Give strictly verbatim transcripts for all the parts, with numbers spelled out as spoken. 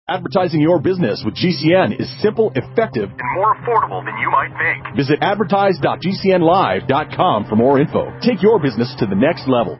Advertising your business with G C N is simple, effective, and more affordable than you might think. Visit advertise dot g c n live dot com for more info. Take your business to the next level.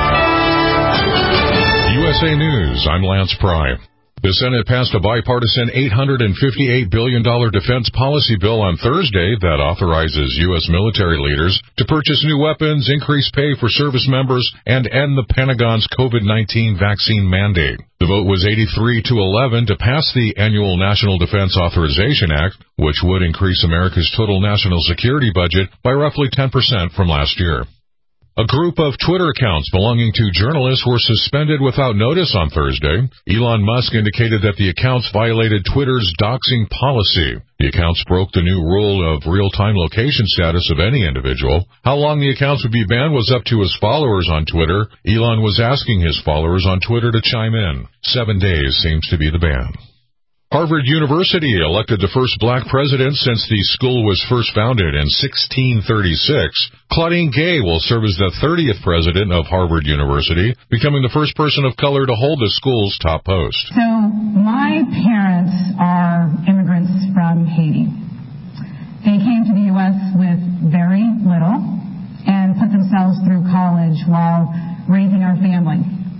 U S A News, I'm Lance Pry. The Senate passed a bipartisan eight hundred fifty-eight billion dollars defense policy bill on Thursday that authorizes U S military leaders to purchase new weapons, increase pay for service members, and end the Pentagon's COVID nineteen vaccine mandate. The vote was eighty-three to eleven to pass the annual National Defense Authorization Act, which would increase America's total national security budget by roughly ten percent from last year. A group of Twitter accounts belonging to journalists were suspended without notice on Thursday. Elon Musk indicated that the accounts violated Twitter's doxing policy. The accounts broke the new rule of real-time location status of any individual. How long the accounts would be banned was up to his followers on Twitter. Elon was asking his followers on Twitter to chime in. Seven days seems to be the ban. Harvard University elected the first black president since the school was first founded in sixteen thirty-six. Claudine Gay will serve as the thirtieth president of Harvard University, becoming the first person of color to hold the school's top post. So my parents are immigrants from Haiti. They came to the U S with very little and put themselves through college while raising our family.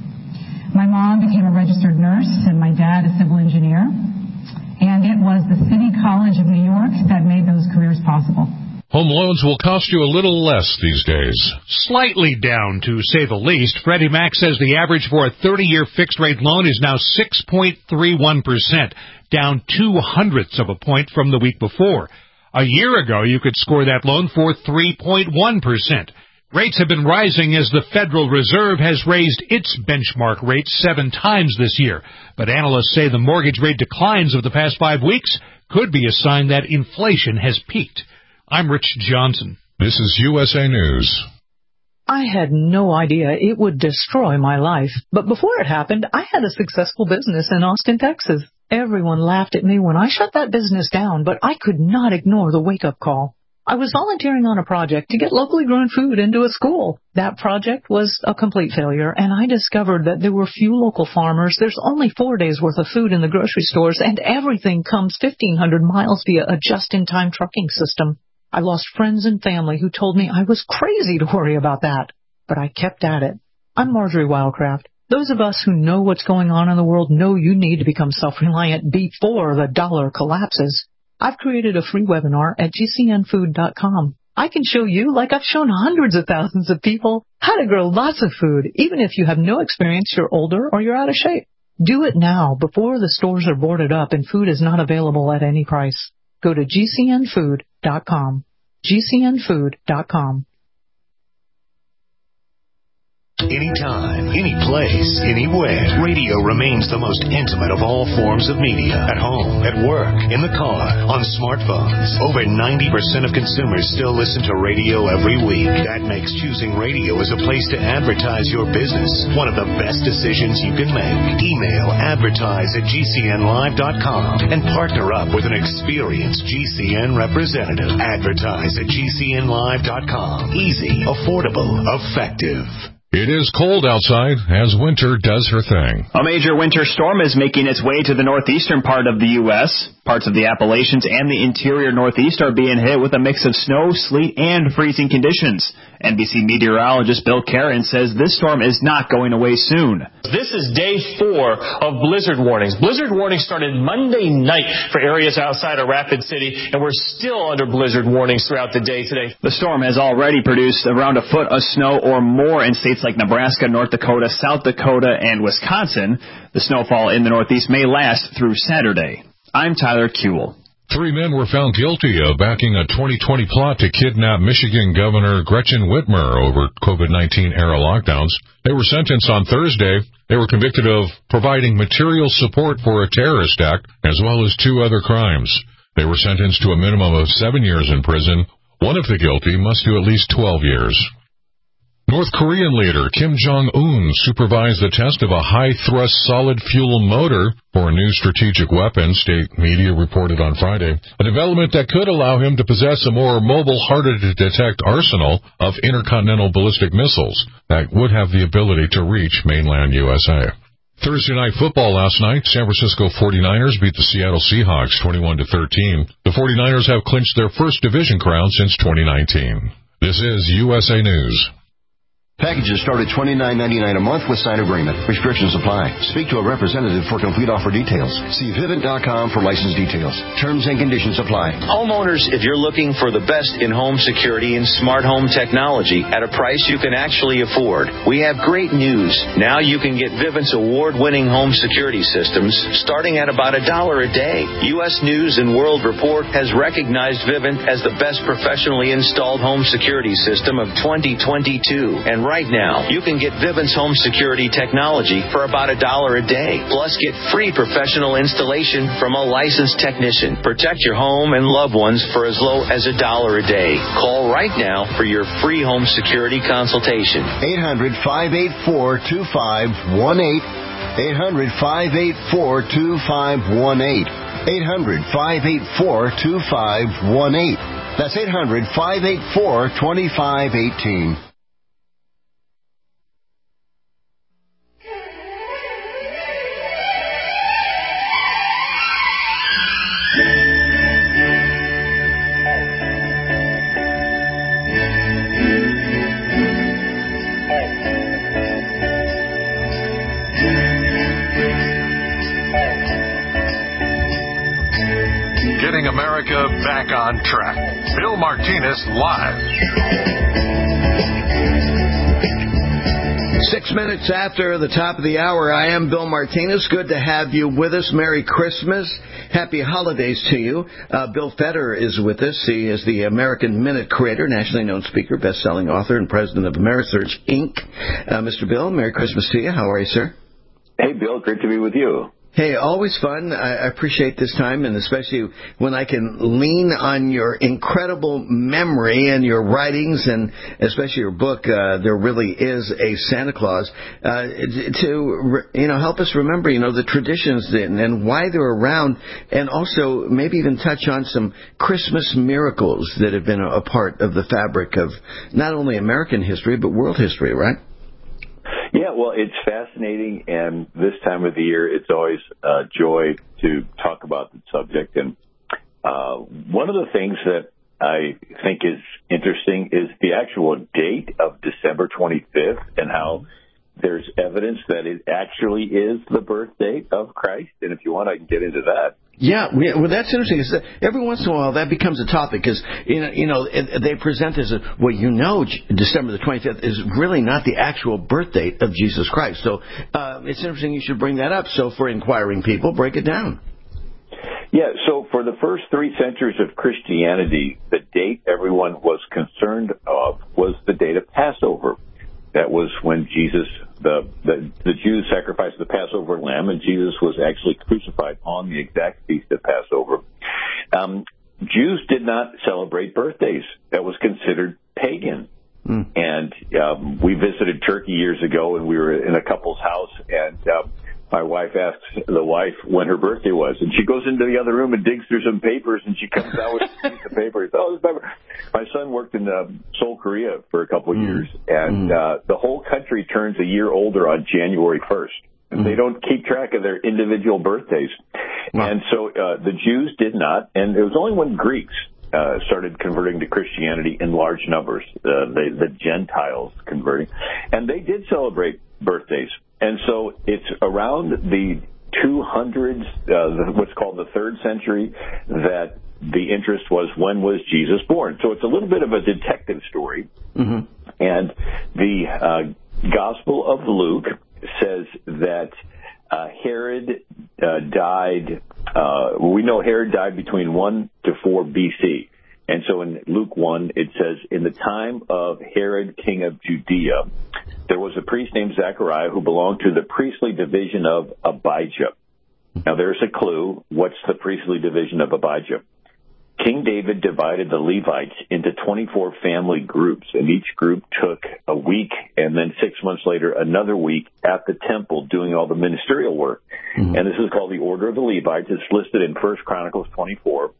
My mom became a registered nurse and my dad a civil engineer. And it was the City College of New York that made those careers possible. Home loans will cost you a little less these days. Slightly down, to say the least. Freddie Mac says the average for a thirty-year fixed-rate loan is now six point three one percent, down two hundredths of a point from the week before. A year ago, you could score that loan for three point one percent. Rates have been rising as the Federal Reserve has raised its benchmark rate seven times this year. But analysts say the mortgage rate declines of the past five weeks could be a sign that inflation has peaked. I'm Rich Johnson. This is U S A News. I had no idea it would destroy my life. But before it happened, I had a successful business in Austin, Texas. Everyone laughed at me when I shut that business down, but I could not ignore the wake-up call. I was volunteering on a project to get locally grown food into a school. That project was a complete failure, and I discovered that there were few local farmers. There's only four days' worth of food in the grocery stores, and everything comes fifteen hundred miles via a just-in-time trucking system. I lost friends and family who told me I was crazy to worry about that, but I kept at it. I'm Marjorie Wildcraft. Those of us who know what's going on in the world know you need to become self-reliant before the dollar collapses. I've created a free webinar at g c n food dot com. I can show you, like I've shown hundreds of thousands of people, how to grow lots of food, even if you have no experience, you're older, or you're out of shape. Do it now, before the stores are boarded up and food is not available at any price. Go to g c n food dot com. g c n food dot com. Anytime, any place, anywhere. Radio remains the most intimate of all forms of media. At home, at work, in the car, on smartphones. Over ninety percent of consumers still listen to radio every week. That makes choosing radio as a place to advertise your business one of the best decisions you can make. Email advertise at g c n live dot com and partner up with an experienced G C N representative. Advertise at g c n live dot com. Easy, affordable, effective. It is cold outside as winter does her thing. A major winter storm is making its way to the northeastern part of the U S Parts of the Appalachians and the interior Northeast are being hit with a mix of snow, sleet, and freezing conditions. N B C meteorologist Bill Karen says this storm is not going away soon. This is day four of blizzard warnings. Blizzard warnings started Monday night for areas outside of Rapid City, and we're still under blizzard warnings throughout the day today. The storm has already produced around a foot of snow or more in states like Nebraska, North Dakota, South Dakota, and Wisconsin. The snowfall in the Northeast may last through Saturday. I'm Tyler Kuehl. Three men were found guilty of backing a twenty twenty plot to kidnap Michigan Governor Gretchen Whitmer over COVID nineteen era lockdowns. They were sentenced on Thursday. They were convicted of providing material support for a terrorist act, as well as two other crimes. They were sentenced to a minimum of seven years in prison. One of the guilty must do at least twelve years. North Korean leader Kim Jong-un supervised the test of a high-thrust solid-fuel motor for a new strategic weapon, state media reported on Friday, a development that could allow him to possess a more mobile, harder-to-detect arsenal of intercontinental ballistic missiles that would have the ability to reach mainland U S A. Thursday Night Football last night, San Francisco forty-niners beat the Seattle Seahawks twenty-one to thirteen. The forty-niners have clinched their first division crown since twenty nineteen. This is U S A News. Packages start at twenty-nine ninety-nine a month with signed agreement. Restrictions apply. Speak to a representative for complete offer details. See Vivint dot com for license details. Terms and conditions apply. Homeowners, if you're looking for the best in home security and smart home technology at a price you can actually afford, we have great news. Now you can get Vivint's award-winning home security systems starting at about a dollar a day. U S News and World Report has recognized Vivint as the best professionally installed home security system of twenty twenty-two. And right now, you can get Vivint's home security technology for about a dollar a day. Plus, get free professional installation from a licensed technician. Protect your home and loved ones for as low as a dollar a day. Call right now for your free home security consultation. eight hundred, five eight four, two five one eight. eight hundred, five eight four, two five one eight. eight hundred, five eight four, two five one eight. That's eight hundred, five eight four, two five one eight. Getting America back on track. Bill Martinez live. Six minutes after the top of the hour, I am Bill Martinez. Good to have you with us. Merry Christmas. Happy holidays to you. Uh, Bill Fetter is with us. He is the American Minute creator, nationally known speaker, best-selling author, and president of Amerisearch, Incorporated. Uh, Mister Bill, Merry Christmas to you. How are you, sir? Hey, Bill. Great to be with you. Hey, always fun. I appreciate this time, and especially when I can lean on your incredible memory and your writings, and especially your book, uh, There Really Is a Santa Claus, uh, to, you know, help us remember, you know, the traditions and, and why they're around, and also maybe even touch on some Christmas miracles that have been a, a part of the fabric of not only American history, but world history, right? Yeah, well, it's fascinating, and this time of the year, it's always a joy to talk about the subject. And uh, one of the things that I think is interesting is the actual date of December twenty-fifth, and how there's evidence that it actually is the birth date of Christ. And if you want, I can get into that. Yeah, well, that's interesting. Is that every once in a while that becomes a topic, because you know, you know, they present as a, well, you know, December the twenty-fifth is really not the actual birth date of Jesus Christ. So uh, it's interesting you should bring that up. So for inquiring people, break it down. Yeah, so for the first three centuries of Christianity, the date everyone was concerned of was the date of Passover. That was when Jesus, the, the the Jews sacrificed the Passover lamb, and Jesus was actually crucified on the exact feast of Passover. Um, Jews did not celebrate birthdays. That was considered pagan. Mm. And um, we visited Turkey years ago, and we were in a couple's house, and um, my wife asks the wife when her birthday was, and she goes into the other room and digs through some papers, and she comes out with a piece of paper. Oh, this paper. My son worked in uh, Seoul, Korea for a couple of mm. years, and mm. uh, the whole country turns a year older on January first. And mm. they don't keep track of their individual birthdays. Wow. And so uh, the Jews did not, and it was only when Greeks uh, started converting to Christianity in large numbers, uh, the, the Gentiles converting, and they did celebrate birthdays. And so it's around the two hundreds, uh, what's called the third century, that the interest was, when was Jesus born? So it's a little bit of a detective story. Mm-hmm. And the uh, Gospel of Luke says that uh, Herod uh, died, uh, we know Herod died between one to four B C. And so in Luke one, it says, in the time of Herod, king of Judea, there was a priest named Zechariah who belonged to the priestly division of Abijah. Now, there's a clue. What's the priestly division of Abijah? King David divided the Levites into twenty-four family groups, and each group took a week, and then six months later, another week at the temple doing all the ministerial work. Mm-hmm. And this is called the Order of the Levites. It's listed in First Chronicles twenty-four.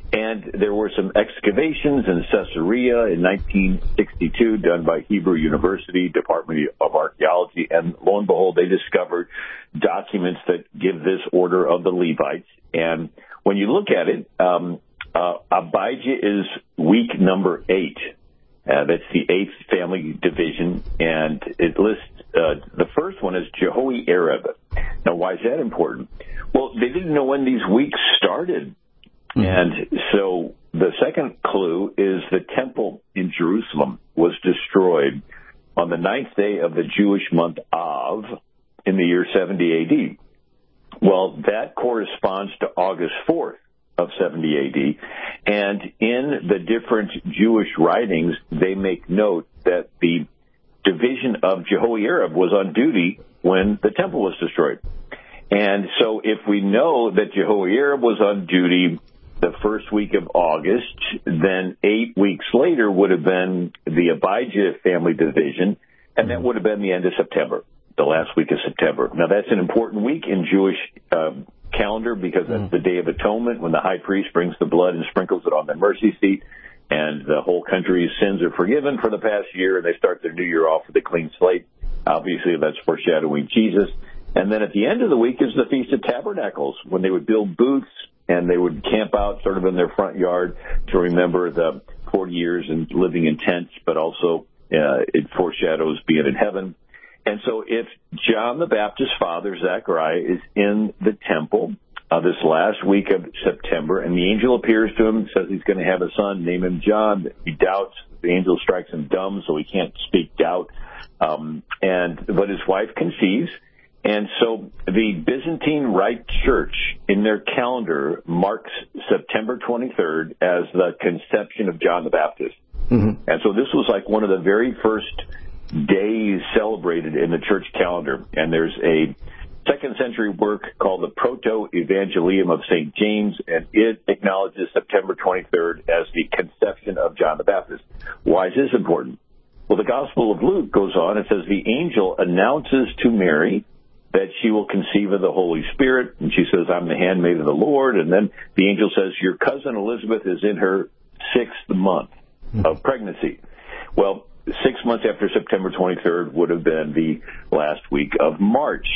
And there were some excavations in Caesarea in nineteen sixty-two done by Hebrew University Department of Archaeology, and lo and behold, they discovered documents that give this order of the Levites. And when you look at it, um, uh, Abijah is week number eight. Uh, that's the eighth family division, and it lists uh, the first one is Jehoiarib. Now, why is that important? Well, they didn't know when these weeks started. And so the second clue is the temple in Jerusalem was destroyed on the ninth day of the Jewish month Av in the year seventy A D. Well, that corresponds to August fourth of seventy A D. And in the different Jewish writings, they make note that the division of Jehoiarib was on duty when the temple was destroyed. And so if we know that Jehoiarib was on duty the first week of August, then eight weeks later would have been the Abijah family division, and that would have been the end of September, the last week of September. Now, that's an important week in Jewish um, calendar because that's the Day of Atonement when the high priest brings the blood and sprinkles it on the mercy seat, and the whole country's sins are forgiven for the past year, and they start their new year off with a clean slate. Obviously, that's foreshadowing Jesus. And then at the end of the week is the Feast of Tabernacles, when they would build booths and they would camp out sort of in their front yard to remember the forty years and living in tents, but also uh, it foreshadows being in heaven. And so if John the Baptist's father, Zechariah, is in the temple uh, this last week of September, and the angel appears to him and says he's going to have a son, name him John. He doubts. The angel strikes him dumb, so he can't speak doubt. Um, and but his wife conceives. And so the Byzantine Rite Church in their calendar marks September twenty-third as the conception of John the Baptist. Mm-hmm. And so this was like one of the very first days celebrated in the church calendar. And there's a second century work called the Proto-Evangelium of Saint James, and it acknowledges September twenty-third as the conception of John the Baptist. Why is this important? Well, the Gospel of Luke goes on. It says the angel announces to Mary that she will conceive of the Holy Spirit, and she says, I'm the handmaid of the Lord. And then the angel says, your cousin Elizabeth is in her sixth month of pregnancy. Well, six months after September twenty-third would have been the last week of March.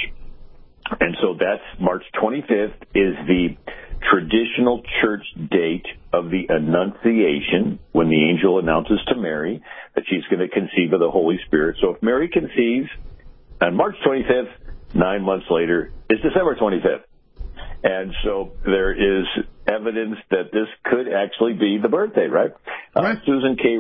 And so that's March twenty-fifth is the traditional church date of the Annunciation, when the angel announces to Mary that she's going to conceive of the Holy Spirit. So if Mary conceives on March twenty-fifth, nine months later is December twenty-fifth. And so there is evidence that this could actually be the birthday, right? right. Uh, Susan K.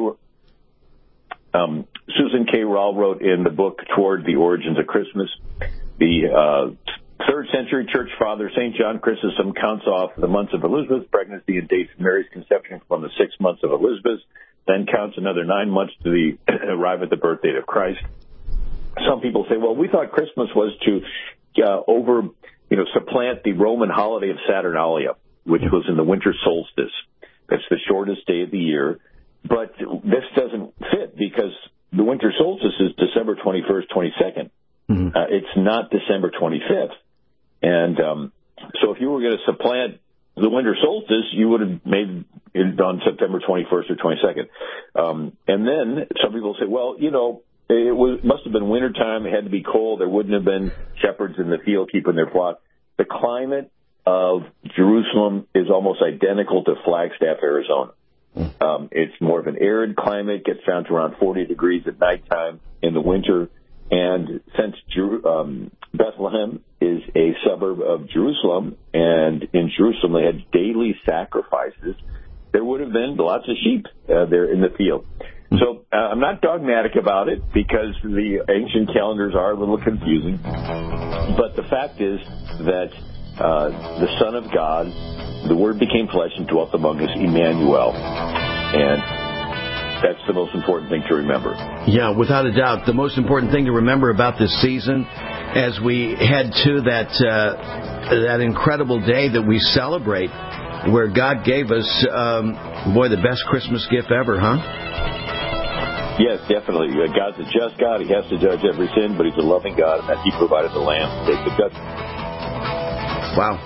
Um, Susan K. Rall wrote in the book Toward the Origins of Christmas, the uh, third century church father Saint John Chrysostom counts off the months of Elizabeth's pregnancy and dates Mary's conception from the six months of Elizabeth, then counts another nine months to the arrive at the birth date of Christ. Some people say, well, we thought Christmas was to uh, over, you know, supplant the Roman holiday of Saturnalia, which was in the winter solstice. That's the shortest day of the year. But this doesn't fit because the winter solstice is December twenty-first, twenty-second. Mm-hmm. Uh, it's not December twenty-fifth. And um, so if you were going to supplant the winter solstice, you would have made it on September twenty-first or twenty-second. Um, and then some people say, well, you know, it was, must have been wintertime. It had to be cold. There wouldn't have been shepherds in the field keeping their flock. The climate of Jerusalem is almost identical to Flagstaff, Arizona. Um, it's more of an arid climate, gets down to around forty degrees at nighttime in the winter. And since Jer- um, Bethlehem is a suburb of Jerusalem, and in Jerusalem they had daily sacrifices, there would have been lots of sheep uh, there in the field. So uh, I'm not dogmatic about it because the ancient calendars are a little confusing. But the fact is that uh, the Son of God, the Word became flesh and dwelt among us, Emmanuel. And that's the most important thing to remember. Yeah, without a doubt. The most important thing to remember about this season as we head to that uh, that incredible day that we celebrate where God gave us, um, boy, the best Christmas gift ever, huh? Yes, definitely. God's a just God. He has to judge every sin, but He's a loving God, and that He provided the Lamb to take the judgment. Wow.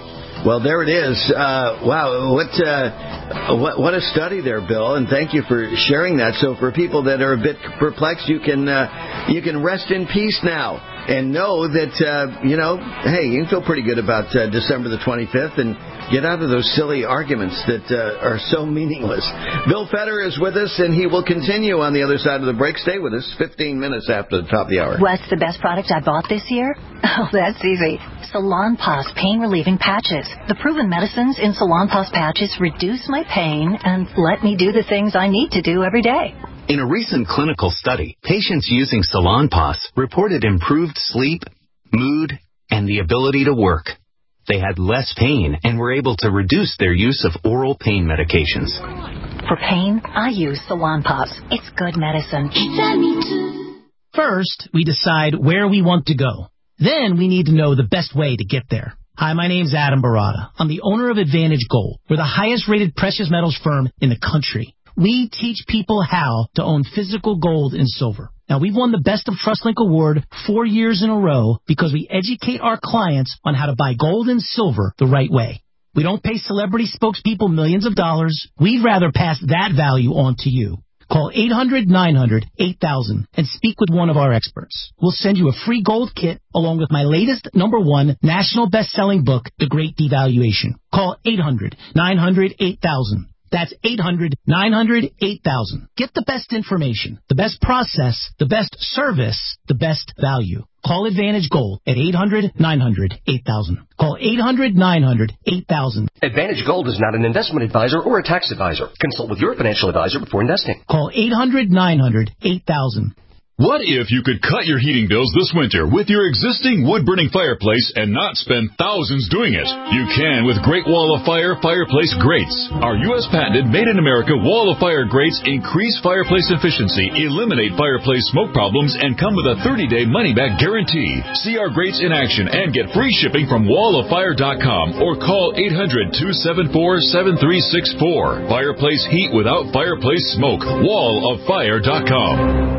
Well, there it is. Uh, wow, what, uh, what what a study there, Bill, and thank you for sharing that. So for people that are a bit perplexed, you can uh, you can rest in peace now and know that, uh, you know, hey, you can feel pretty good about uh, December the twenty-fifth and get out of those silly arguments that uh, are so meaningless. Bill Fetter is with us, and he will continue on the other side of the break. Stay with us fifteen minutes after the top of the hour. What's the best product I bought this year? Oh, that's easy. Salonpas pain-relieving patches. The proven medicines in Salonpas patches reduce my pain and let me do the things I need to do every day. In a recent clinical study, patients using Salonpas reported improved sleep, mood, and the ability to work. They had less pain and were able to reduce their use of oral pain medications. For pain, I use Salonpas. It's good medicine. First, we decide where we want to go. Then we need to know the best way to get there. Hi, my name's Adam Barada. I'm the owner of Advantage Gold. We're the highest-rated precious metals firm in the country. We teach people how to own physical gold and silver. Now, we've won the Best of TrustLink Award four years in a row because we educate our clients on how to buy gold and silver the right way. We don't pay celebrity spokespeople millions of dollars. We'd rather pass that value on to you. Call eight hundred nine hundred eight thousand and speak with one of our experts. We'll send you a free gold kit along with my latest number one national best-selling book, The Great Devaluation. Call eight hundred nine hundred eight thousand. That's eight hundred nine hundred eight thousand. Get the best information, the best process, the best service, the best value. Call Advantage Gold at eight hundred nine hundred eight thousand. Call eight hundred nine hundred eight thousand. Advantage Gold is not an investment advisor or a tax advisor. Consult with your financial advisor before investing. Call eight hundred nine hundred eight thousand. What if you could cut your heating bills this winter with your existing wood-burning fireplace and not spend thousands doing it? You can with Great Wall of Fire fireplace grates. Our U S patented made-in-America Wall of Fire grates increase fireplace efficiency, eliminate fireplace smoke problems, and come with a thirty-day money-back guarantee. See our grates in action and get free shipping from wall of fire dot com or call eight hundred two seven four seven three six four. Fireplace heat without fireplace smoke. wall of fire dot com.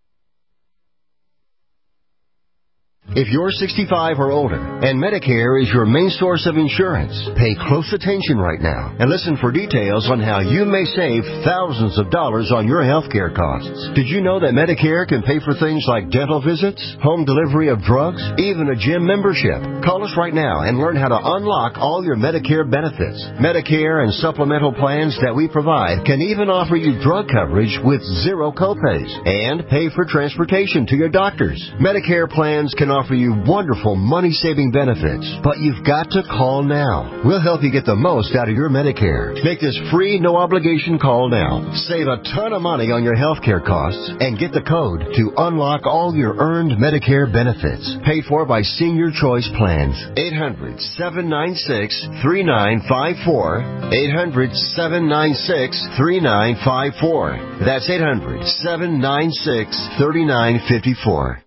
If you're sixty-five or older and Medicare is your main source of insurance, pay close attention right now and listen for details on how you may save thousands of dollars on your health care costs. Did you know that Medicare can pay for things like dental visits, home delivery of drugs, even a gym membership? Call us right now and learn how to unlock all your Medicare benefits. Medicare and supplemental plans that we provide can even offer you drug coverage with zero copays and pay for transportation to your doctors. Medicare plans can offer offer you wonderful money-saving benefits, but you've got to call now. We'll help you get the most out of your Medicare. Make this free, no-obligation call now. Save a ton of money on your health care costs and get the code to unlock all your earned Medicare benefits. Paid for by Senior Choice Plans. eight hundred seven nine six three nine five four. eight hundred seven nine six three nine five four. That's eight hundred seven nine six three nine five four.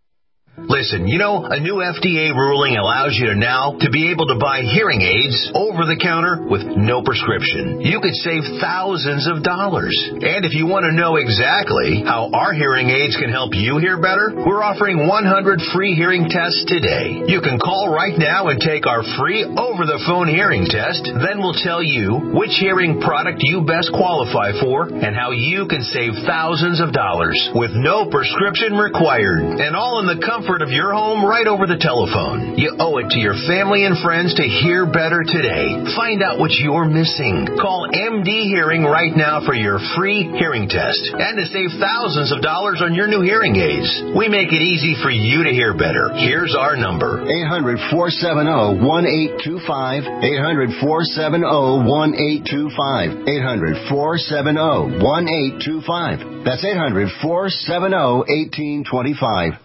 Listen, you know, a new F D A ruling allows you to now to be able to buy hearing aids over the counter with no prescription. You could save thousands of dollars. And if you want to know exactly how our hearing aids can help you hear better, we're offering one hundred free hearing tests today. You can call right now and take our free over-the-phone hearing test. Then we'll tell you which hearing product you best qualify for and how you can save thousands of dollars with no prescription required. And all in the comfort of your home right over the telephone. You owe it to your family and friends to hear better today. Find out what you're missing. Call M D Hearing right now for your free hearing test and to save thousands of dollars on your new hearing aids. We make it easy for you to hear better. Here's our number. eight hundred four seven zero one eight two five. eight hundred four seven zero one eight two five. eight hundred four seven zero one eight two five. That's eight hundred four seven zero one eight two five.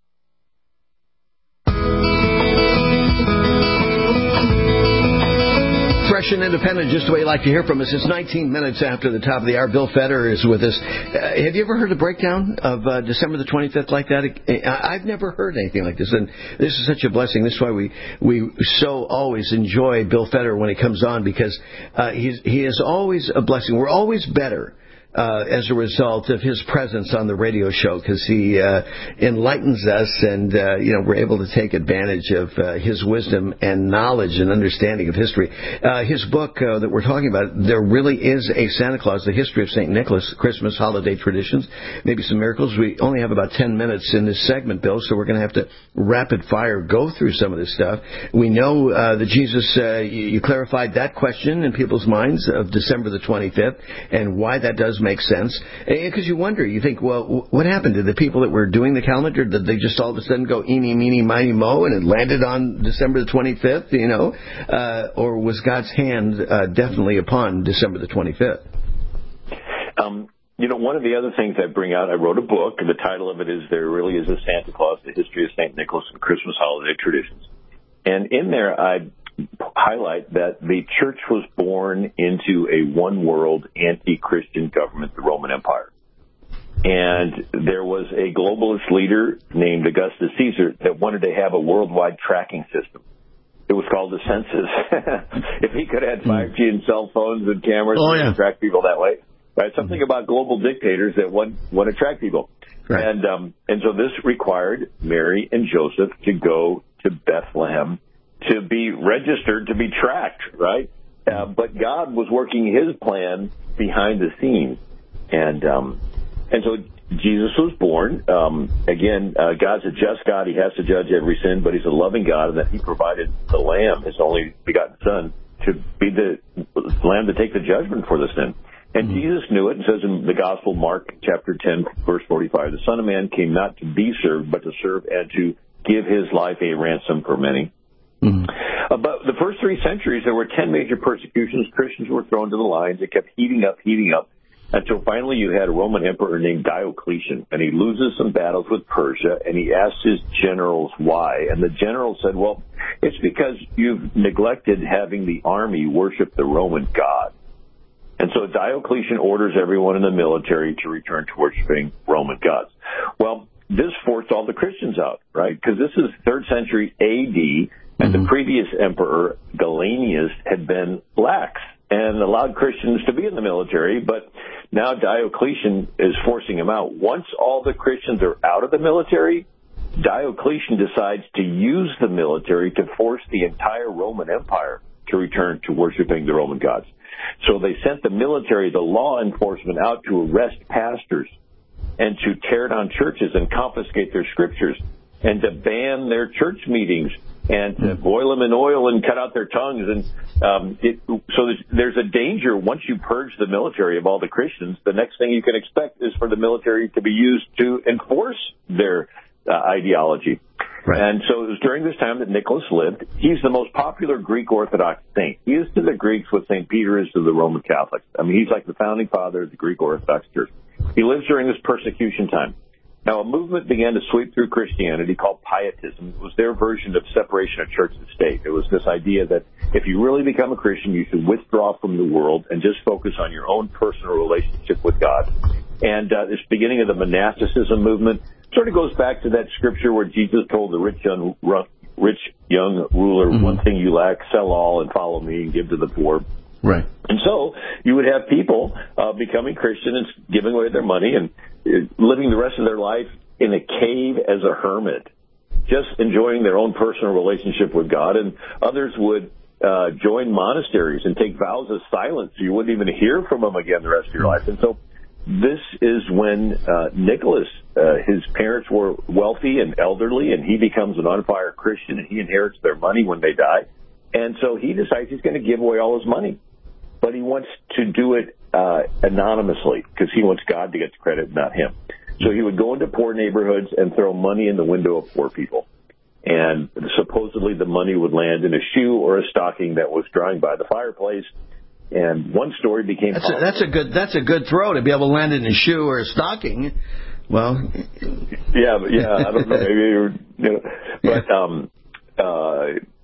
Fresh and independent, just the way you like to hear from us. It's nineteen minutes after the top of the hour. Bill Fetter is with us. Uh, have you ever heard a breakdown of uh, December the twenty-fifth like that? I've never heard anything like this, and this is such a blessing. This is why we, we so always enjoy Bill Fetter when he comes on, because uh, he's, he is always a blessing. We're always better uh, as a result of his presence on the radio show, because he uh, enlightens us, and uh, you know, we're able to take advantage of uh, his wisdom and knowledge and understanding of history. Uh, his book uh, that we're talking about, There Really Is a Santa Claus, The History of Saint Nicholas, Christmas Holiday Traditions, Maybe Some Miracles. We only have about ten minutes in this segment, Bill, so we're going to have to rapid fire go through some of this stuff. We know uh, that Jesus, uh, you, you clarified that question in people's minds of December the twenty-fifth, and why that does make sense. Because you wonder, you think, well, what happened to the people that were doing the calendar? Did they just all of a sudden go eeny, meeny, miny, mo, and it landed on December the twenty-fifth, you know? Uh, or was God's hand uh, definitely upon December the twenty-fifth? Um, you know, one of the other things I bring out, I wrote a book, and the title of it is There Really Is a Santa Claus, The History of Saint Nicholas and Christmas Holiday Traditions. And in there, I highlight that the church was born into a one-world anti-Christian government, the Roman Empire. And there was a globalist leader named Augustus Caesar that wanted to have a worldwide tracking system. It was called the census. If he could have had five G and cell phones and cameras oh, and yeah. track people that way, right? Something about global dictators that want, want to track people. Right. And, um, and so this required Mary and Joseph to go to Bethlehem to be registered, to be tracked, right? Uh, but God was working his plan behind the scenes. And, um, and so Jesus was born. Um, again, uh, God's a just God. He has to judge every sin, but he's a loving God, and that he provided the Lamb, his only begotten Son, to be the Lamb to take the judgment for the sin. And mm-hmm. Jesus knew it, and says in the Gospel, Mark chapter ten, verse forty-five, the Son of Man came not to be served, but to serve and to give his life a ransom for many. Mm-hmm. Uh, but the first three centuries, there were ten major persecutions. Christians were thrown to the lions. It kept heating up, heating up, until finally you had a Roman emperor named Diocletian, and he loses some battles with Persia, and he asks his generals why. And the generals said, well, it's because you've neglected having the army worship the Roman god. And so Diocletian orders everyone in the military to return to worshiping Roman gods. Well, this forced all the Christians out, right? Because this is third century A D, and mm-hmm. the previous emperor, Gallienus, had been lax and allowed Christians to be in the military, but now Diocletian is forcing them out. Once all the Christians are out of the military, Diocletian decides to use the military to force the entire Roman Empire to return to worshiping the Roman gods. So they sent the military, the law enforcement, out to arrest pastors and to tear down churches and confiscate their scriptures and to ban their church meetings and to boil them in oil and cut out their tongues. And um, it, so there's, there's a danger once you purge the military of all the Christians, the next thing you can expect is for the military to be used to enforce their uh, ideology. Right. And so it was during this time that Nicholas lived. He's the most popular Greek Orthodox saint. He is to the Greeks what Saint Peter is to the Roman Catholics. I mean, he's like the founding father of the Greek Orthodox Church. He lives during this persecution time. Now, a movement began to sweep through Christianity called Pietism. It was their version of separation of church and state. It was this idea that if you really become a Christian, you should withdraw from the world and just focus on your own personal relationship with God. And uh, this beginning of the monasticism movement sort of goes back to that scripture where Jesus told the rich young, rich young ruler, mm-hmm. one thing you lack, sell all and follow me and give to the poor. Right. And so you would have people uh, becoming Christian and giving away their money and uh, living the rest of their life in a cave as a hermit, just enjoying their own personal relationship with God. And others would uh, join monasteries and take vows of silence so you wouldn't even hear from them again the rest of your life. And so this is when uh, Nicholas, uh, his parents were wealthy and elderly, and he becomes an on-fire Christian, and he inherits their money when they die. And so he decides he's going to give away all his money. But he wants to do it uh, anonymously because he wants God to get the credit, not him. So he would go into poor neighborhoods and throw money in the window of poor people. And supposedly the money would land in a shoe or a stocking that was drying by the fireplace. And one story became that's a, that's a good that's a good throw to be able to land in a shoe or a stocking. Well, yeah, but yeah, I don't know, maybe you're, you know, but um, uh,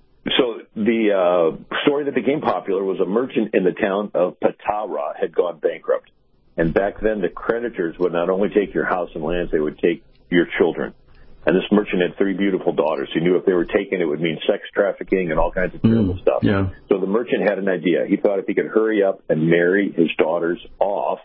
so the uh, story that became popular was a merchant in the town of Patara had gone bankrupt, and back then the creditors would not only take your house and lands, they would take your children. And this merchant had three beautiful daughters. He knew if they were taken, it would mean sex trafficking and all kinds of terrible mm, stuff. Yeah. So the merchant had an idea. He thought if he could hurry up and marry his daughters off,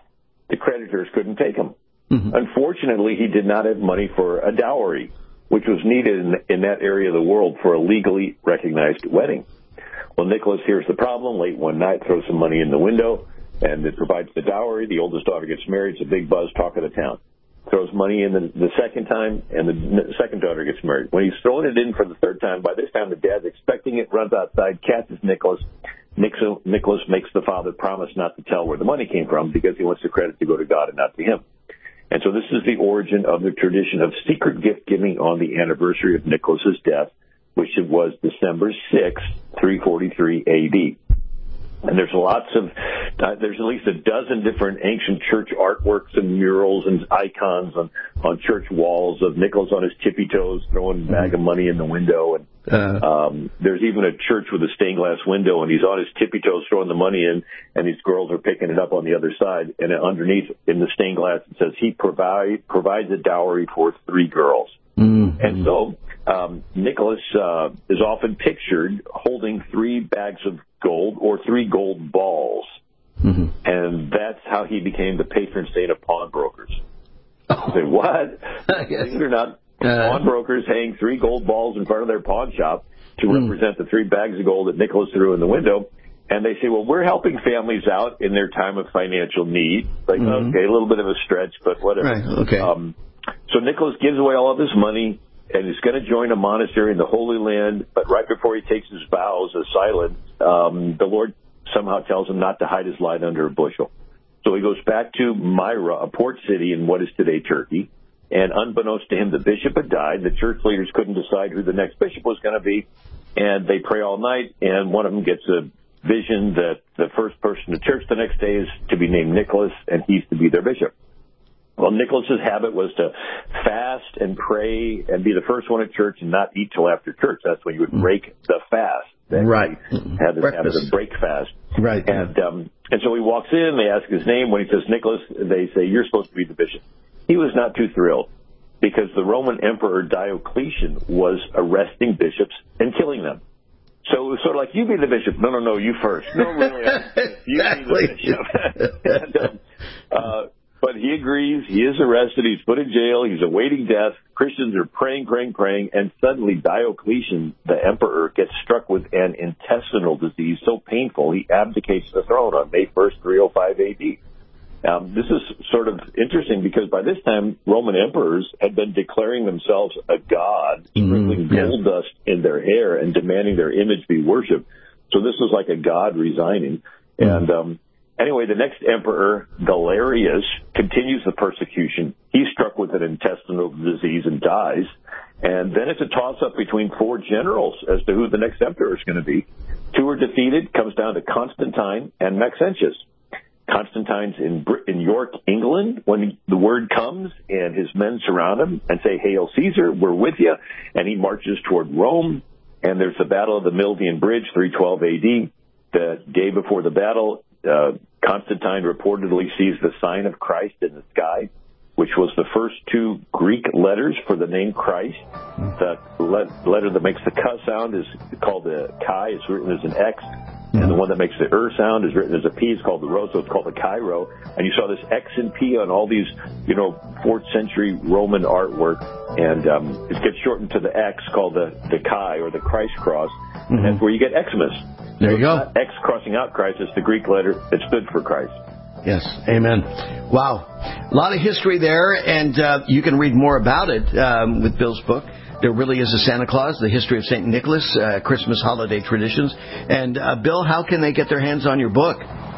the creditors couldn't take him. Mm-hmm. Unfortunately, he did not have money for a dowry, which was needed in, in that area of the world for a legally recognized wedding. Well, Nicholas hears the problem late one night, throws some money in the window, and it provides the dowry. The oldest daughter gets married. It's a big buzz, talk of the town. Throws money in the, the second time, and the second daughter gets married. When he's throwing it in for the third time, by this time the dad's expecting it, runs outside, catches Nicholas. Nicholas makes the father promise not to tell where the money came from because he wants the credit to go to God and not to him. And so this is the origin of the tradition of secret gift giving on the anniversary of Nicholas's death, which it was December sixth, three forty-three A D. And there's lots of, uh, there's at least a dozen different ancient church artworks and murals and icons on, on church walls of Nicholas on his tippy toes throwing a bag of money in the window. And uh, um, there's even a church with a stained glass window, and he's on his tippy toes throwing the money in, and these girls are picking it up on the other side. And underneath in the stained glass it says he provide, provides a dowry for three girls. Mm-hmm. And so um, Nicholas uh, is often pictured holding three bags of gold or three gold balls. Mm-hmm. And that's how he became the patron saint of pawnbrokers. Oh. Say, what? Believe it or not, uh, pawnbrokers hang three gold balls in front of their pawn shop to mm. represent the three bags of gold that Nicholas threw in the window. And they say, well, we're helping families out in their time of financial need. Like, mm-hmm. okay, a little bit of a stretch, but whatever. Right, okay. Um, so Nicholas gives away all of his money and is going to join a monastery in the Holy Land, but right before he takes his vows as silent, um, the Lord somehow tells him not to hide his light under a bushel. So he goes back to Myra, a port city in what is today Turkey, and unbeknownst to him, the bishop had died. The church leaders couldn't decide who the next bishop was going to be, and they pray all night, and one of them gets a vision that the first person to church the next day is to be named Nicholas, and he's to be their bishop. Well, Nicholas's habit was to fast and pray and be the first one at church and not eat till after church. That's when you would break the fast. Right. Have this habit of break fast. Right. And um, and so he walks in. They ask his name. When he says Nicholas, they say, you're supposed to be the bishop. He was not too thrilled because the Roman Emperor Diocletian was arresting bishops and killing them. So it was sort of like, you be the bishop. No, no, no, you first. No, really, you exactly. be the bishop. and, um, uh, But he agrees. He is arrested. He's put in jail. He's awaiting death. Christians are praying, praying, praying. And suddenly Diocletian, the emperor, gets struck with an intestinal disease so painful he abdicates the throne on May first, three oh five A D. Um, this is sort of interesting because by this time, Roman emperors had been declaring themselves a god, sprinkling mm, gold yeah. dust in their hair and demanding their image be worshipped. So this was like a god resigning. Mm. And um Anyway, the next emperor, Galerius, continues the persecution. He's struck with an intestinal disease and dies. And then it's a toss-up between four generals as to who the next emperor is going to be. Two are defeated, comes down to Constantine and Maxentius. Constantine's in, in York, England, when the word comes, and his men surround him and say, Hail Caesar, we're with you. And he marches toward Rome, and there's the Battle of the Milvian Bridge, three twelve A D. The day before the battle, Uh, Constantine reportedly sees the sign of Christ in the sky, which was the first two Greek letters for the name Christ. The le- letter that makes the K sound is called the Chi. It's written as an X. And the one that makes the Er sound is written as a P. It's called the Rho, so it's called the Chi-Rho. And you saw this X and P on all these, you know, fourth century Roman artwork. And um, it gets shortened to the X called the, the Chi, or the Christ cross. Mm-hmm. And that's where you get Xmas. There you so go. Not X crossing out Christ. It's the Greek letter that stood for Christ. Yes. Amen. Wow. A lot of history there, and uh, you can read more about it um, with Bill's book. There Really Is a Santa Claus, The History of Saint Nicholas, uh, Christmas Holiday Traditions. And, uh, Bill, how can they get their hands on your book?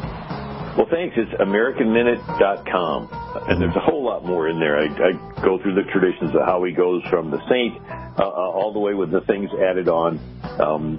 Well, thanks. It's American Minute dot com. And there's a whole lot more in there. I, I go through the traditions of how he goes from the saint uh, all the way with the things added on. Um,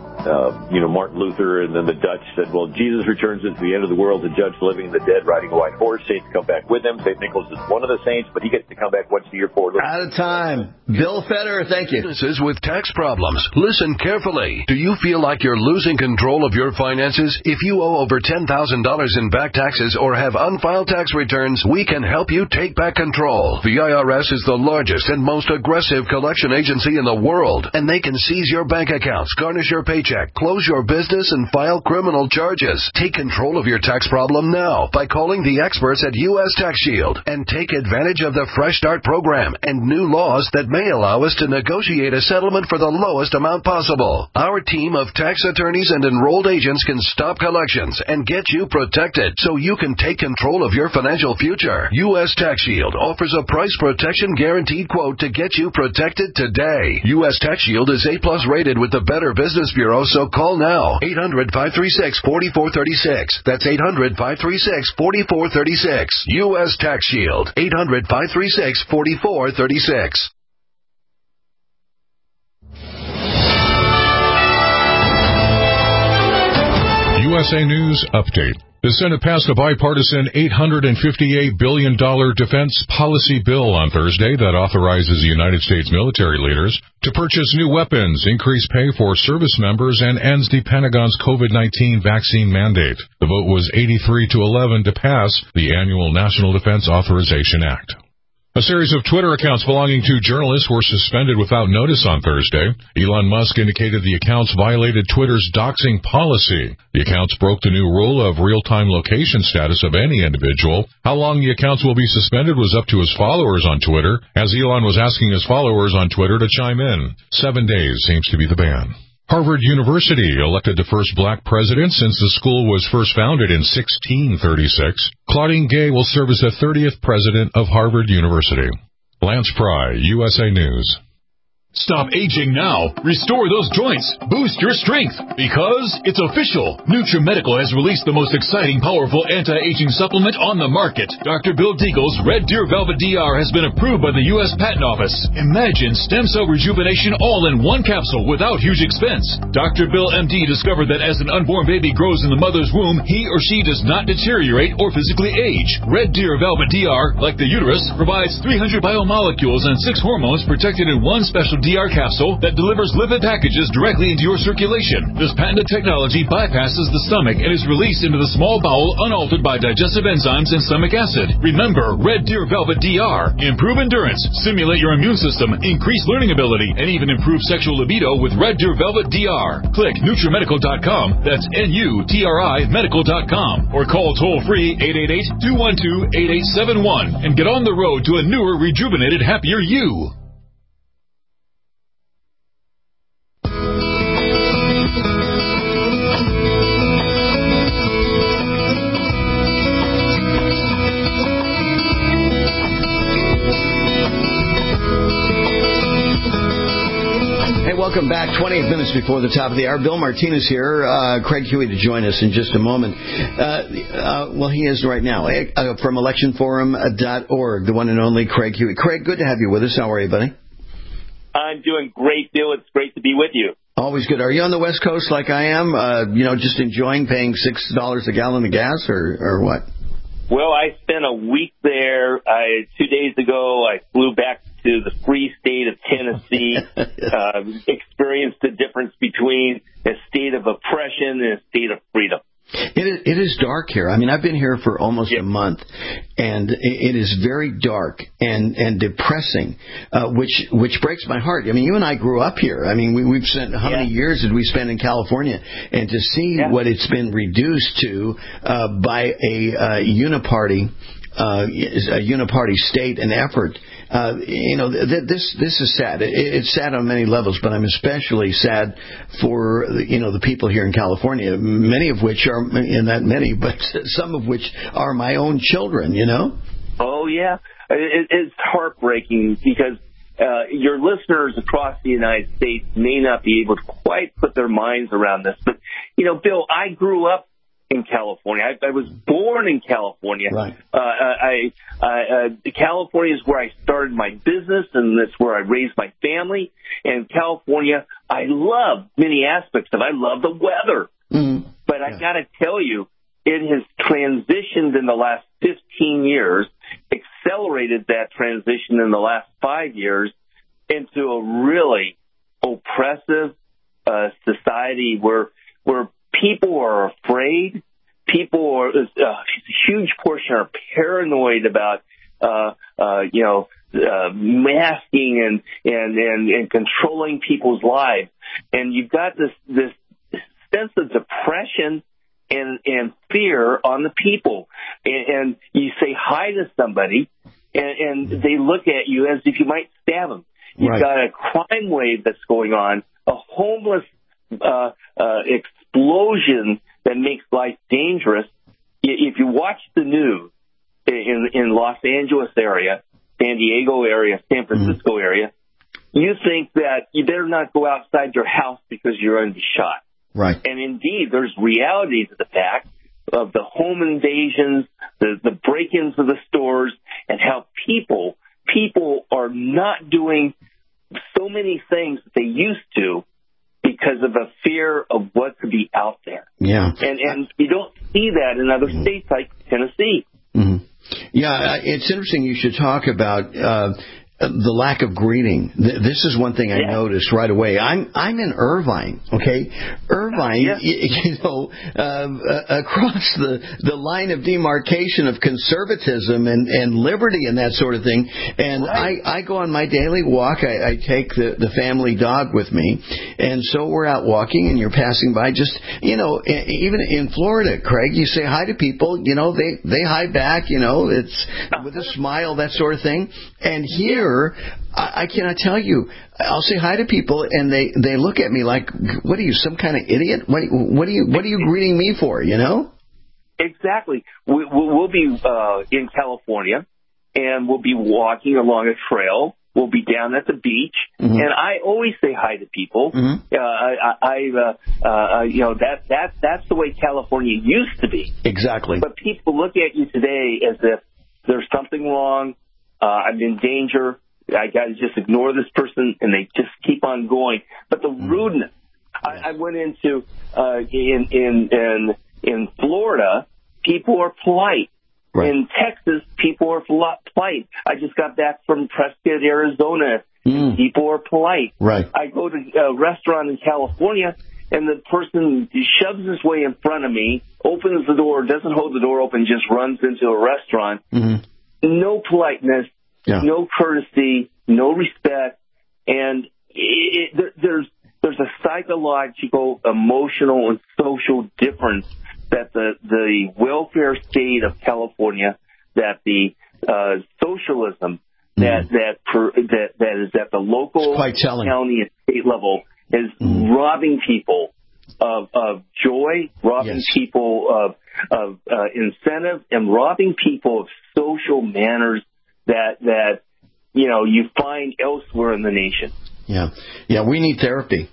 Uh, you know, Martin Luther and then the Dutch said, well, Jesus returns into the end of the world to judge the living and the dead riding a white horse. Saints come back with him. Saint Nicholas is one of the saints, but he gets to come back once a year for a little. Out of time. Bill Feder, thank you. Businesses with tax problems. Listen carefully. Do you feel like you're losing control of your finances? If you owe over ten thousand dollars in back taxes or have unfiled tax returns, we can help you take back control. The I R S is the largest and most aggressive collection agency in the world, and they can seize your bank accounts, garnish your paycheck, check, close your business, and file criminal charges. Take control of your tax problem now by calling the experts at U S Tax Shield and take advantage of the Fresh Start program and new laws that may allow us to negotiate a settlement for the lowest amount possible. Our team of tax attorneys and enrolled agents can stop collections and get you protected so you can take control of your financial future. U S Tax Shield offers a price protection guaranteed quote to get you protected today. U S Tax Shield is A plus rated with the Better Business Bureau, so call now. eight hundred, five three six, four four three six. That's eight hundred, five three six, four four three six. U S Tax Shield. eight hundred, five three six, four four three six. U S A News Update. The Senate passed a bipartisan eight hundred fifty-eight billion dollars defense policy bill on Thursday that authorizes the United States military leaders to purchase new weapons, increase pay for service members, and ends the Pentagon's COVID nineteen vaccine mandate. The vote was eighty-three to eleven to pass the annual National Defense Authorization Act. A series of Twitter accounts belonging to journalists were suspended without notice on Thursday. Elon Musk indicated the accounts violated Twitter's doxing policy. The accounts broke the new rule of real-time location status of any individual. How long the accounts will be suspended was up to his followers on Twitter, as Elon was asking his followers on Twitter to chime in. Seven days seems to be the ban. Harvard University elected the first black president since the school was first founded in sixteen thirty-six. Claudine Gay will serve as the thirtieth president of Harvard University. Lance Pry, U S A News. Stop aging now. Restore those joints. Boost your strength. Because it's official. NutriMedical has released the most exciting, powerful anti-aging supplement on the market. Doctor Bill Deagle's Red Deer Velvet D R has been approved by the U S Patent Office. Imagine stem cell rejuvenation all in one capsule without huge expense. Doctor Bill M D discovered that as an unborn baby grows in the mother's womb, he or she does not deteriorate or physically age. Red Deer Velvet D R, like the uterus, provides three hundred biomolecules and six hormones protected in one special D R capsule that delivers lipid packages directly into your circulation. This patented technology bypasses the stomach and is released into the small bowel unaltered by digestive enzymes and stomach acid. Remember, Red Deer Velvet D R. Improve endurance, stimulate your immune system, increase learning ability, and even improve sexual libido with Red Deer Velvet D R. Click NutriMedical dot com, that's N U T R I medical dot com, or call toll-free eight eight eight, two one two, eight eight seven one and get on the road to a newer, rejuvenated, happier you. Welcome back. twenty-eight minutes before the top of the hour. Bill Martinez here. Uh, Craig Huey to join us in just a moment. Uh, uh, well, he is right now uh, from election forum dot org, the one and only Craig Huey. Craig, good to have you with us. How are you, buddy? I'm doing great, Bill. It's great to be with you. Always good. Are you on the West Coast like I am? Uh, you know, just enjoying paying six dollars a gallon of gas, or, or what? Well, I spent a week there. I, two days ago, I flew back to the free state of Tennessee, uh, experienced the difference between a state of oppression and a state of freedom. It is, it is dark here. I mean, I've been here for almost yep. a month, and it is very dark and, and depressing, uh, which which breaks my heart. I mean, you and I grew up here. I mean, we, we've spent, how yeah. many years did we spend in California? And to see yeah. what it's been reduced to uh, by a uh, uniparty, uh, a uniparty state and effort, Uh, you know, th- this this is sad. It, it's sad on many levels, but I'm especially sad for, you know, the people here in California, many of which are, and not many, but some of which are my own children, you know? Oh, yeah. It, it's heartbreaking because uh, your listeners across the United States may not be able to quite put their minds around this. But, you know, Bill, I grew up in California. I, I was born in California. Right. Uh, I, I, uh, California is where I started my business, and that's where I raised my family. And California, I love many aspects of it. I love the weather. Mm-hmm. But yeah. I got to tell you, it has transitioned in the last fifteen years, accelerated that transition in the last five years into a really oppressive uh, society where where people are afraid. People are, uh, a huge portion are paranoid about, uh, uh, you know, uh, masking and, and, and, and controlling people's lives. And you've got this, this sense of depression and, and fear on the people. And, and you say hi to somebody, and, and they look at you as if you might stab them. You've right. got a crime wave that's going on, a homeless uh, uh, explosion that makes life dangerous. If you watch the news in, in Los Angeles area, San Diego area, San Francisco mm-hmm. area, you think that you better not go outside your house because you're going to be shot. Right. And indeed, there's reality to the fact of the home invasions, the, the break-ins of the stores, and how people people are not doing so many things that they used to because of a fear of what could be out there. Yeah. And and you don't see that in other states like Tennessee. Mm-hmm. Yeah, it's interesting you should talk about uh, the lack of greeting. This is one thing I yeah. noticed right away. I'm I'm in Irvine, okay? Irvine, yeah. you, you know, uh, across the, the line of demarcation of conservatism and, and liberty and that sort of thing. And right. I, I go on my daily walk. I, I take the, the family dog with me. And so we're out walking and you're passing by. Just, you know, even in Florida, Craig, you say hi to people. You know, they, they hi back, you know, it's with a smile, that sort of thing. And here, I, I cannot tell you. I'll say hi to people, and they, they look at me like, "What are you, some kind of idiot? What what are you what are you greeting me for?" You know? Exactly. We, we'll be uh, in California, and we'll be walking along a trail. We'll be down at the beach, mm-hmm. and I always say hi to people. Mm-hmm. Uh, I, I uh, uh, you know, that that that's the way California used to be. Exactly. But people look at you today as if there's something wrong. Uh, I'm in danger. I got to just ignore this person, and they just keep on going. But the mm. rudeness. I, I went into uh, in in in in Florida. People are polite. Right. In Texas, people are polite. I just got back from Prescott, Arizona. Mm. And people are polite. Right. I go to a restaurant in California, and the person shoves his way in front of me, opens the door, doesn't hold the door open, just runs into a restaurant. Mm-hmm. No politeness, yeah. no courtesy, no respect, and it, it, there's there's a psychological, emotional, and social difference that the the welfare state of California, that the uh, socialism mm. that that per, that that is at the local, county, and state level is mm. robbing people of of joy, robbing yes. people of of uh, incentive, and robbing people of social manners that that you know you find elsewhere in the nation. Yeah, yeah, we need therapy.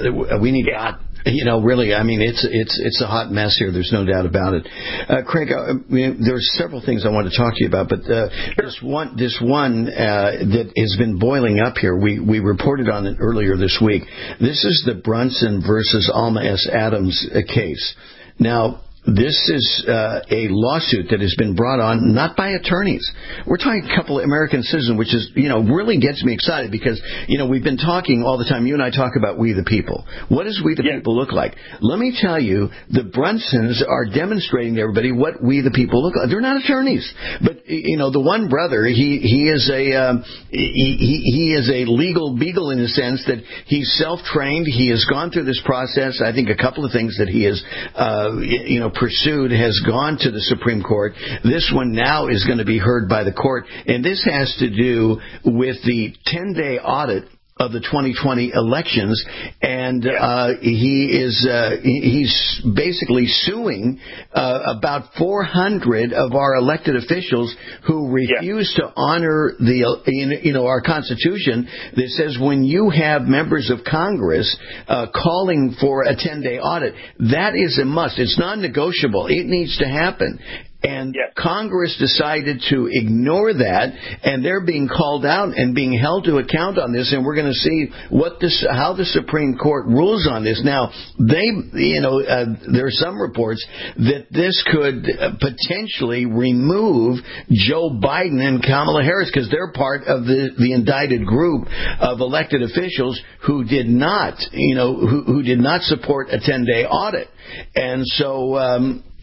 We need yeah. God. You know, really, I mean, it's it's it's a hot mess here. There's no doubt about it. Uh, Craig, uh, I mean, there's several things I want to talk to you about, but uh, this one, this one uh, that has been boiling up here. We we reported on it earlier this week. This is the Brunson versus Alma S. Adams uh, case. Now, this is uh, a lawsuit that has been brought on not by attorneys. We're talking a couple of American citizens, which is, you know, really gets me excited because, you know, we've been talking all the time. You and I talk about we the people. What does we the yeah. people look like? Let me tell you, the Brunsons are demonstrating to everybody what we the people look like. They're not attorneys, but, you know, the one brother, he he is a um, he, he he is a legal beagle in the sense that he's self-trained. He has gone through this process. I think a couple of things that he has, uh, you know, pursued has gone to the Supreme Court. This one now is going to be heard by the court, and this has to do with the ten-day audit of the twenty twenty elections, and uh, he is uh, he's basically suing uh, about four hundred of our elected officials who refuse yeah. to honor the you know our Constitution that says when you have members of Congress uh, calling for a ten-day audit, that is a must. It's non-negotiable. It needs to happen. And yes. Congress decided to ignore that, and they're being called out and being held to account on this. And we're going to see what this, how the Supreme Court rules on this. Now, they, you know, uh, there are some reports that this could uh, potentially remove Joe Biden and Kamala Harris because they're part of the, the indicted group of elected officials who did not, you know, who, who did not support a ten-day audit. And so. Um,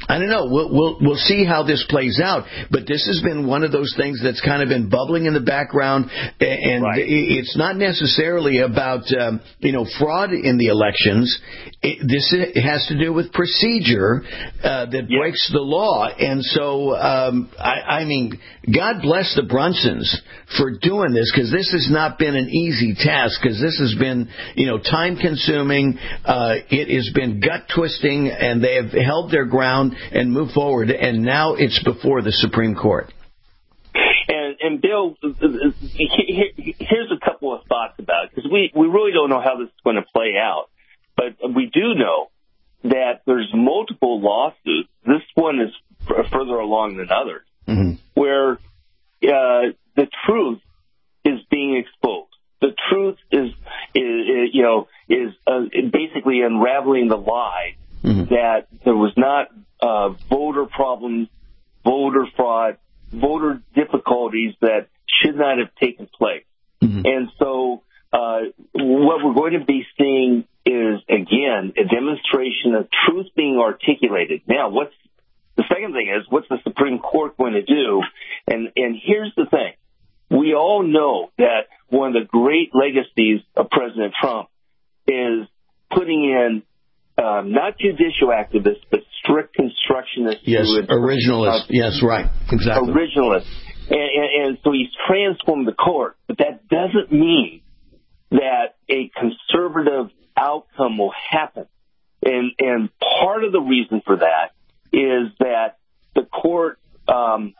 I don't know. We'll, we'll we'll see how this plays out. But this has been one of those things that's kind of been bubbling in the background, and right. it's not necessarily about um, you know fraud in the elections. It, this has to do with procedure uh, that yes. breaks the law. And so, um, I, I mean, God bless the Brunsons for doing this, because this has not been an easy task. Because this has been you know time consuming. Uh, it has been gut twisting, and they have held their ground and move forward, and now it's before the Supreme Court. And, and Bill, here's a couple of thoughts about it, because we, we really don't know how this is going to play out. But we do know that there's multiple lawsuits. This one is further along than others, mm-hmm. where uh, the truth is being exposed. The truth is, is you know, is uh, basically unraveling the lie mm-hmm. that there was not Uh, voter problems, voter fraud, voter difficulties that should not have taken place. Mm-hmm. And so uh, what we're going to be seeing is, again, a demonstration of truth being articulated. Now, what's the second thing is, what's the Supreme Court going to do? And, and here's the thing. We all know that one of the great legacies of President Trump is putting in Um, not judicial activists, but strict constructionists. Yes, originalists. Uh, yes, right. Exactly. Originalists. And, and, and so he's transformed the court. But that doesn't mean that a conservative outcome will happen. And, and part of the reason for that is that the court um,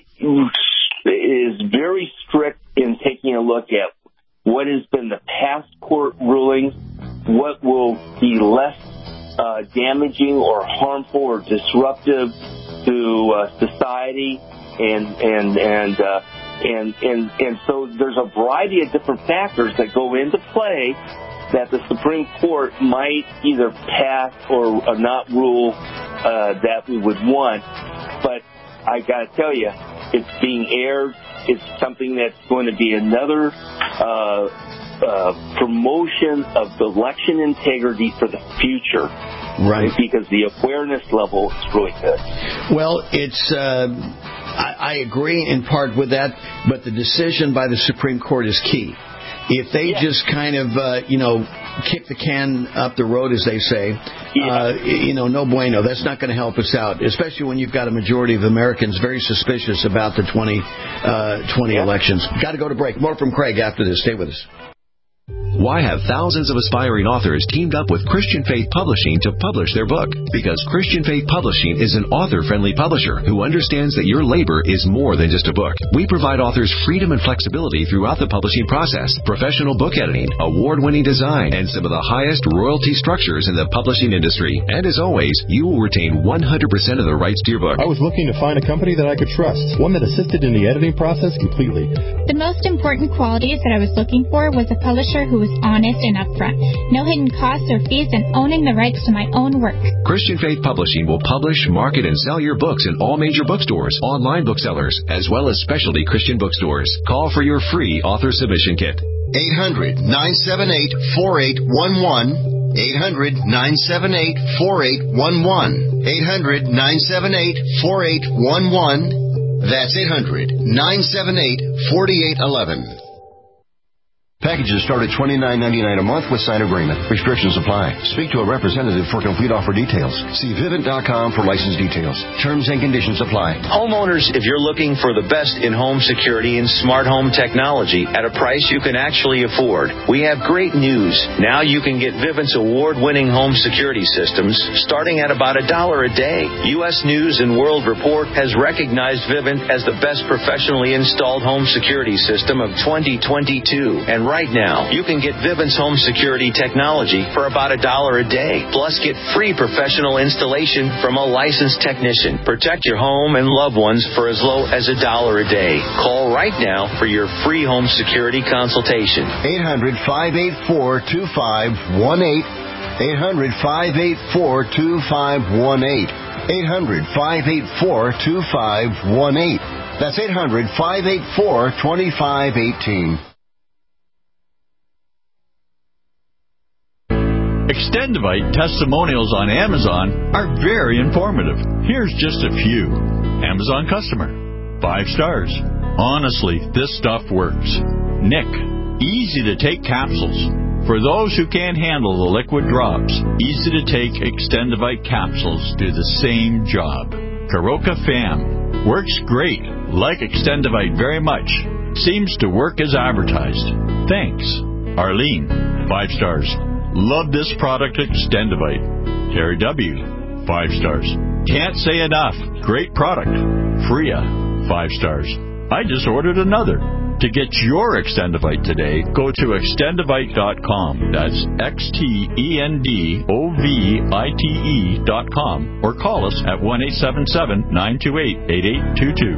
is very strict in taking a look at what has been the past court rulings, what will be less Uh, damaging or harmful or disruptive to uh, society, and and and, uh, and and and so there's a variety of different factors that go into play that the Supreme Court might either pass or uh, not rule uh, that we would want. But I got to tell you, it's being aired. It's something that's going to be another Uh, Uh, promotion of election integrity for the future, right? Because the awareness level is really good. Well, it's uh, I, I agree in part with that, but the decision by the Supreme Court is key. If they yeah. just kind of uh, you know kick the can up the road, as they say, yeah. uh, you know, no bueno. That's not going to help us out, especially when you've got a majority of Americans very suspicious about the twenty twenty yeah. elections. Got to go to break. More from Craig after this. Stay with us. Why have thousands of aspiring authors teamed up with Christian Faith Publishing to publish their book? Because Christian Faith Publishing is an author-friendly publisher who understands that your labor is more than just a book. We provide authors freedom and flexibility throughout the publishing process, professional book editing, award-winning design, and some of the highest royalty structures in the publishing industry. And as always, you will retain one hundred percent of the rights to your book. I was looking to find a company that I could trust, one that assisted in the editing process completely. The most important qualities that I was looking for was a publisher who was honest and upfront, no hidden costs or fees, and owning the rights to my own work. Christian Faith Publishing will publish, market, and sell your books in all major bookstores, online booksellers, as well as specialty Christian bookstores. Call for your free author submission kit. eight hundred, nine seven eight, four eight one one. eight hundred, nine seven eight, four eight one one. eight hundred, nine seven eight, four eight one one. That's eight hundred, nine seven eight, four eight one one. Packages start at twenty-nine ninety-nine a month with sign agreement. Restrictions apply. Speak to a representative for complete offer details. See Vivint dot com for license details. Terms and conditions apply. Homeowners, if you're looking for the best in-home security and smart home technology at a price you can actually afford, we have great news. Now you can get Vivint's award-winning home security systems starting at about a dollar a day. U S News and World Report has recognized Vivint as the best professionally installed home security system of twenty twenty-two. And right now, you can get Vivint's home security technology for about a dollar a day. Plus, get free professional installation from a licensed technician. Protect your home and loved ones for as low as a dollar a day. Call right now for your free home security consultation. eight hundred, five eight four, two five one eight. eight hundred, five eight four, two five one eight. eight hundred, five eight four, two five one eight. That's eight hundred, five eight four, two five one eight. Extendivite testimonials on Amazon are very informative. Here's just a few. Amazon customer. Five stars. Honestly, this stuff works. Nick. Easy to take capsules. For those who can't handle the liquid drops, easy to take Extendivite capsules do the same job. Karoka Fam. Works great. Like Extendivite very much. Seems to work as advertised. Thanks. Arlene. Five stars. Love this product, Extendivite. Terry W. Five stars. Can't say enough. Great product. Freya. Five stars. I just ordered another. To get your Extendivite today, go to extendivite dot com. That's X T E N D O V I T E dot com. Or call us at one eight seven seven, nine two eight, eight eight two two.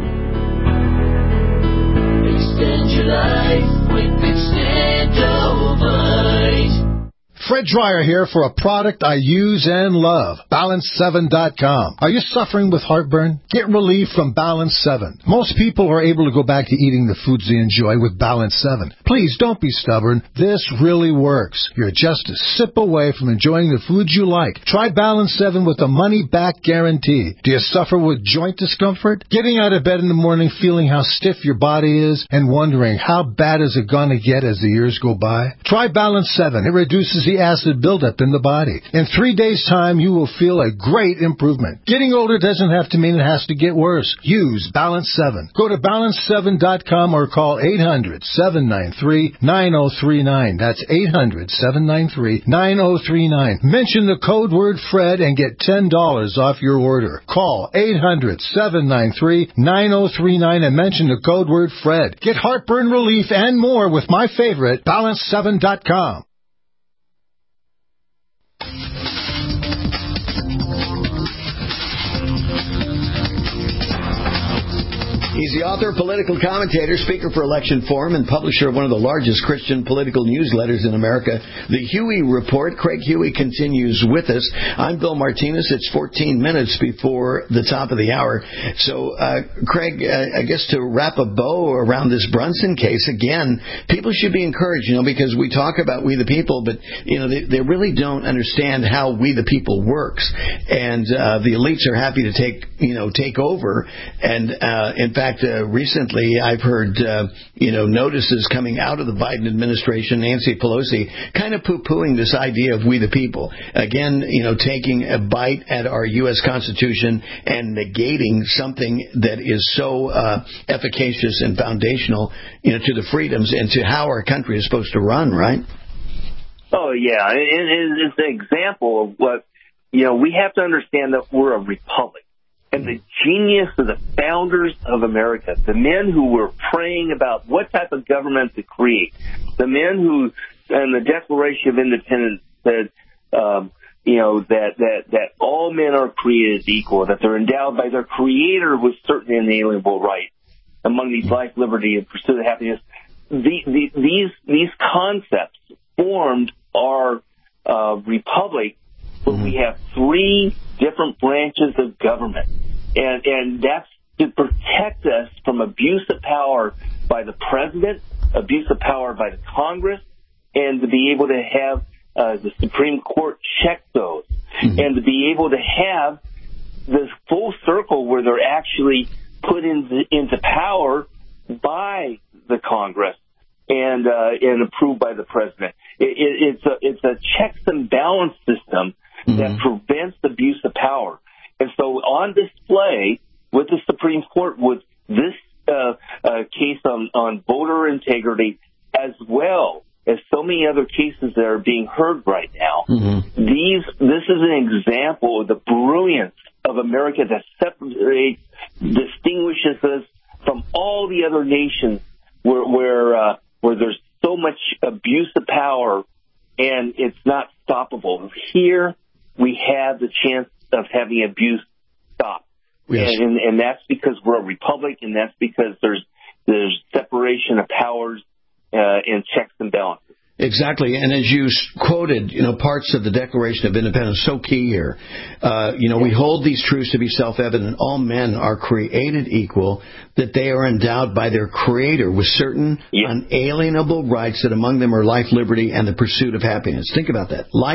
Extend your life with Extendivite. Fred Dreyer here for a product I use and love, balance seven dot com. Are you suffering with heartburn? Get relief from Balance seven. Most people are able to go back to eating the foods they enjoy with Balance seven. Please don't be stubborn. This really works. You're just a sip away from enjoying the foods you like. Try Balance seven with a money-back guarantee. Do you suffer with joint discomfort? Getting out of bed in the morning feeling how stiff your body is and wondering how bad is it going to get as the years go by? Try Balance seven. It reduces the acid buildup in the body. In three days' time, you will feel a great improvement. Getting older doesn't have to mean it has to get worse. Use Balance seven. Go to balance seven dot com or call eight hundred, seven nine three, nine oh three nine. That's eight hundred, seven nine three, nine oh three nine. Mention the code word Fred and get ten dollars off your order. Call eight hundred, seven nine three, nine oh three nine and mention the code word Fred. Get heartburn relief and more with my favorite, balance seven dot com. He's the author, political commentator, speaker for Election Forum, and publisher of one of the largest Christian political newsletters in America, The Huey Report. Craig Huey continues with us. I'm Bill Martinez. It's fourteen minutes before the top of the hour. So, uh, Craig, uh, I guess to wrap a bow around this Brunson case, again, people should be encouraged, you know, because we talk about we the people, but, you know, they, they really don't understand how we the people works. And uh, the elites are happy to take, you know, take over. And, uh, in fact, Uh, recently, I've heard, uh, you know, notices coming out of the Biden administration, Nancy Pelosi, kind of poo-pooing this idea of we the people. Again, you know, taking a bite at our U S Constitution and negating something that is so uh, efficacious and foundational, you know, to the freedoms and to how our country is supposed to run, right? Oh, yeah. It, it, it's an example of what, you know, we have to understand that we're a republic. And the genius of the founders of America, the men who were praying about what type of government to create, the men who, in the Declaration of Independence, said, um, you know, that, that, that all men are created equal, that they're endowed by their Creator with certain inalienable rights, among these life, liberty, and pursuit of happiness. The, the, these these concepts formed our uh, republic, where we have three different branches of government. And, and that's to protect us from abuse of power by the president, abuse of power by the Congress, and to be able to have uh, the Supreme Court check those, mm-hmm. and to be able to have this full circle where they're actually put into, into power by the Congress and uh, and approved by the president. It, it, it's a it's a checks and balance system mm-hmm. that prevents abuse of power. And so on display with the Supreme Court was this uh, uh, case on, on voter integrity, as well as so many other cases that are being heard right now. Mm-hmm. These this is an example of the brilliance of America that separates, distinguishes us from all the other nations where where uh, where there's so much abuse of power and it's not stoppable. Here we have the chance of having abuse stopped. Yes. And, and that's because we're a republic, and that's because there's there's separation of powers uh, and checks and balances. Exactly, and as you quoted, you know, parts of the Declaration of Independence, so key here. Uh, you know, we hold these truths to be self-evident. All men are created equal, that they are endowed by their Creator with certain yeah. unalienable rights, that among them are life, liberty, and the pursuit of happiness. Think about that. Life,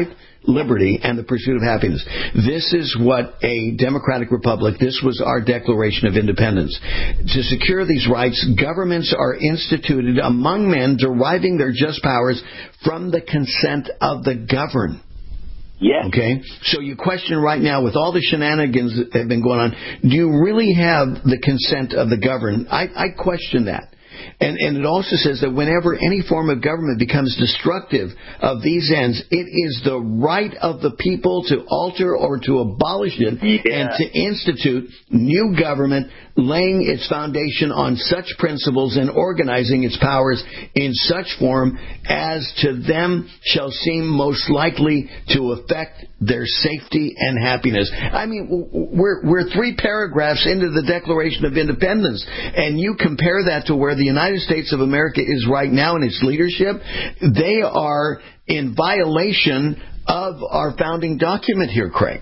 liberty, and the pursuit of happiness. This is what a democratic republic, this was our Declaration of Independence. To secure these rights, governments are instituted among men, deriving their just powers from the consent of the governed. Yes. Okay? So you question right now, with all the shenanigans that have been going on, do you really have the consent of the governed? I, I question that. And, and it also says that whenever any form of government becomes destructive of these ends, it is the right of the people to alter or to abolish it yeah. and to institute new government, laying its foundation on such principles and organizing its powers in such form as to them shall seem most likely to affect their safety and happiness. I mean, we're, we're three paragraphs into the Declaration of Independence, and you compare that to where the United States of America is right now in its leadership. They are in violation of our founding document here, Craig.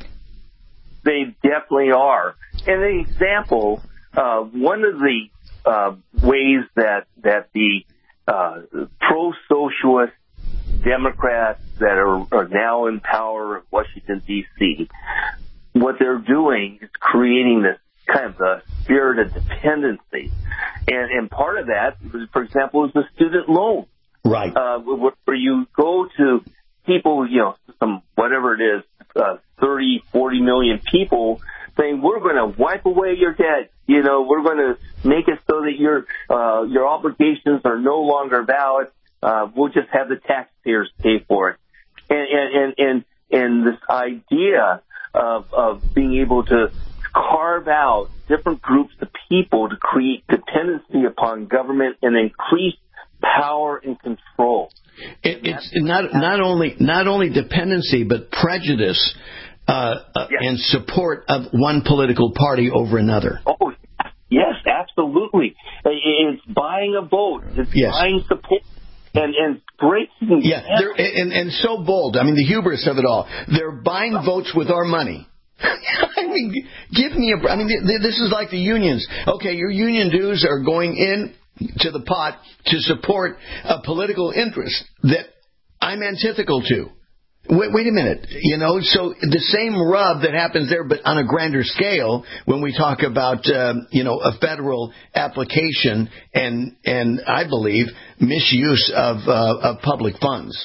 They definitely are. And an example, uh, one of the uh, ways that that the uh, pro-socialist Democrats that are, are now in power in Washington, D C, what they're doing is creating this kind of a spirit of dependency. And, and part of that, for example, is the student loan. Right. Uh, where you go to people, you know, some whatever it is, uh, thirty, forty million people saying, we're going to wipe away your debt. You know, we're going to make it so that your, uh, your obligations are no longer valid. Uh, we'll just have the taxpayers pay for it. And, and, and, and, and this idea of, of being able to carve out different groups of people to create dependency upon government and increase power and control. It, it's not not only not only dependency, but prejudice uh, uh, yes. and support of one political party over another. Oh, yes, absolutely. It's buying a vote. It's yes. buying support. And, and breaking. Yeah, and, and so bold. I mean, the hubris of it all. They're buying votes with our money. I mean, give me a. I mean, this is like the unions. Okay, your union dues are going in to the pot to support a political interest that I'm antithetical to. Wait, wait a minute. You know, so the same rub that happens there, but on a grander scale, when we talk about, uh, you know, a federal application and, and I believe, misuse of, uh, of public funds.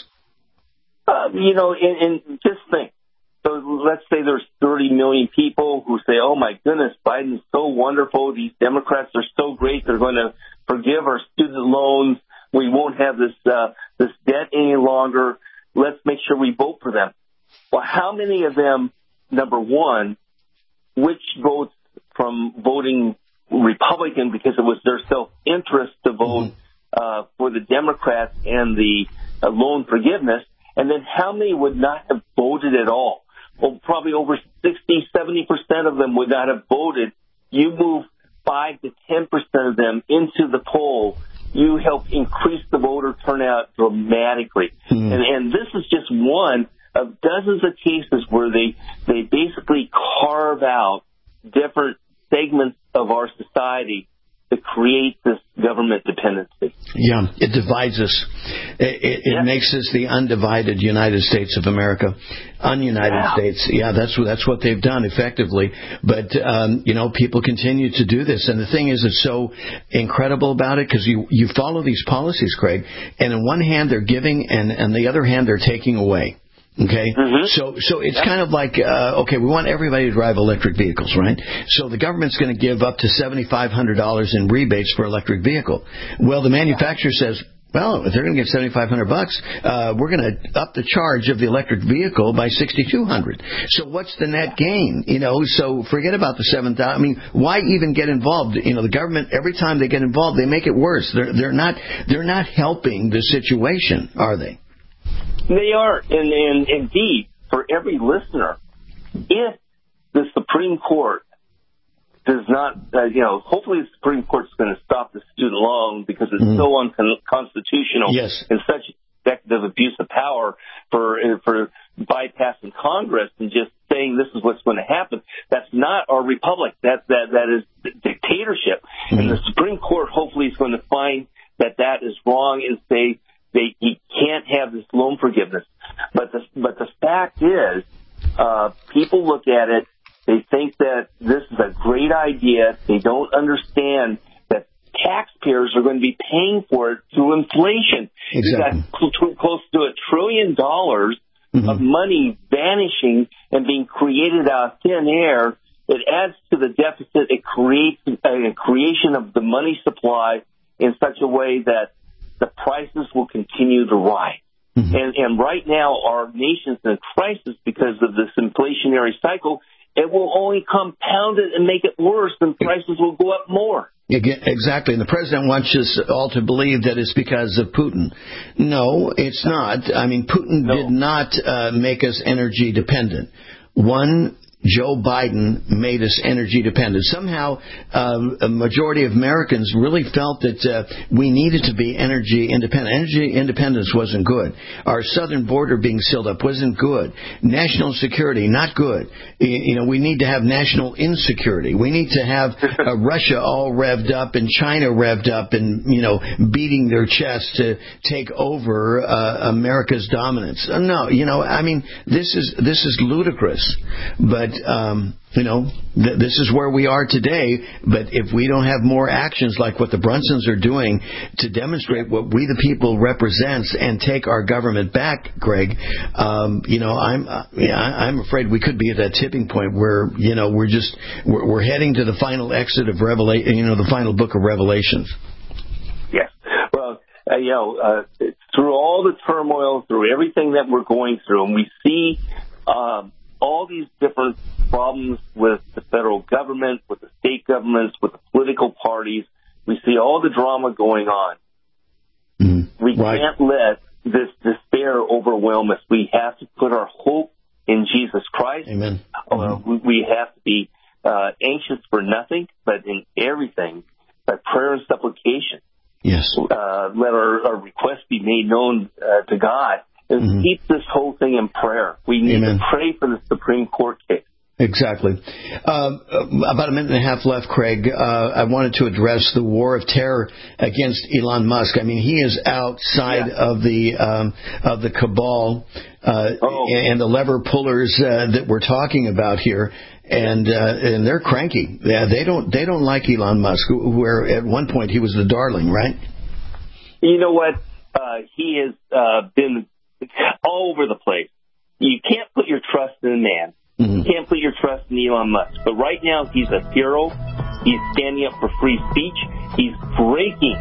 Uh, you know, and, and just think. So let's say there's thirty million people who say, oh, my goodness, Biden's so wonderful. These Democrats are so great. They're going to forgive our student loans. We won't have this uh, this debt any longer. Let's make sure we vote for them. Well, how many of them, number one, which votes from voting Republican because it was their self-interest to vote uh, for the Democrats and the uh, loan forgiveness, and then how many would not have voted at all? Well, probably over sixty, seventy percent of them would not have voted. You move five to ten percent of them into the poll, you help increase the voter turnout dramatically. Mm. And, and this is just one of dozens of cases where they, they basically carve out different segments of our society to create this government dependency. Yeah, it divides us. It, it, yeah. it makes us the undivided United States of America. Ununited yeah. States. Yeah, that's, that's what they've done effectively. But, um, you know, people continue to do this. And the thing is, it's so incredible about it because you, you follow these policies, Craig, and on one hand they're giving and on the other hand they're taking away. Okay, mm-hmm. so so it's yep. kind of like, uh, okay, we want everybody to drive electric vehicles, right? So the government's going to give up to seven thousand five hundred dollars in rebates for electric vehicle. Well, the manufacturer says, well, if they're going to give seven thousand five hundred bucks, uh, we're going to up the charge of the electric vehicle by six thousand two hundred. So what's the net gain? You know, so forget about the seven thousand. I mean, why even get involved? You know, the government, every time they get involved, they make it worse. They're they're not they're not helping the situation, are they? They are, and, and indeed, for every listener, if the Supreme Court does not, uh, you know, hopefully the Supreme Court's going to stop the student loan because it's mm. so unconstitutional yes. and such executive abuse of power for for bypassing Congress and just saying this is what's going to happen. That's not our republic. That that that is dictatorship. Mm. And the Supreme Court hopefully is going to find that that is wrong and say, They, he can't have this loan forgiveness. But the, but the fact is, uh, people look at it, they think that this is a great idea. They don't understand that taxpayers are going to be paying for it through inflation. Exactly. You've got close to a trillion dollars mm-hmm. of money vanishing and being created out of thin air. It adds to the deficit. It creates a creation of the money supply in such a way that the prices will continue to rise. Mm-hmm. And, and right now, our nation's in a crisis because of this inflationary cycle. It will only compound it and make it worse, and prices will go up more. Exactly. And the president wants us all to believe that it's because of Putin. No, it's not. I mean, Putin no. did not uh, make us energy dependent. One, Joe Biden made us energy dependent. Somehow, um, a majority of Americans really felt that uh, we needed to be energy independent. Energy independence wasn't good. Our southern border being sealed up wasn't good. National security, not good. You know, we need to have national insecurity. We need to have uh, Russia all revved up and China revved up and, you know, beating their chest to take over uh, America's dominance. Uh, no, you know, I mean, this is this is ludicrous. But Um, you know, th- this is where we are today. But if we don't have more actions like what the Brunsons are doing to demonstrate what we the people represents and take our government back, Greg, um, you know, I'm uh, yeah, I'm afraid we could be at that tipping point where, you know, we're just we're, we're heading to the final exit of Revelation, you know, the final book of Revelations. Yes. Well, uh, you know, uh, through all the turmoil, through everything that we're going through, and we see. Um, all these different problems with the federal government, with the state governments, with the political parties. We see all the drama going on. Mm-hmm. We right. can't let this despair overwhelm us. We have to put our hope in Jesus Christ. Amen. Uh, mm-hmm. we, we have to be uh, anxious for nothing, but in everything, by prayer and supplication. Yes. Uh, let our, our requests be made known uh, to God. And mm-hmm. keep this whole thing in prayer. We need Amen. to pray for the Supreme Court case. Exactly. Uh, about a minute and a half left, Craig. Uh, I wanted to address the war of terror against Elon Musk. I mean, he is outside yeah. of the um, of the cabal uh, oh. and the lever pullers uh, that we're talking about here, and uh, and they're cranky. Yeah, they don't they don't like Elon Musk, where at one point he was the darling, right? You know what? Uh, he has uh, been all over the place. You can't put your trust in a man. Mm-hmm. You can't put your trust in Elon Musk. But right now, he's a hero. He's standing up for free speech. He's breaking,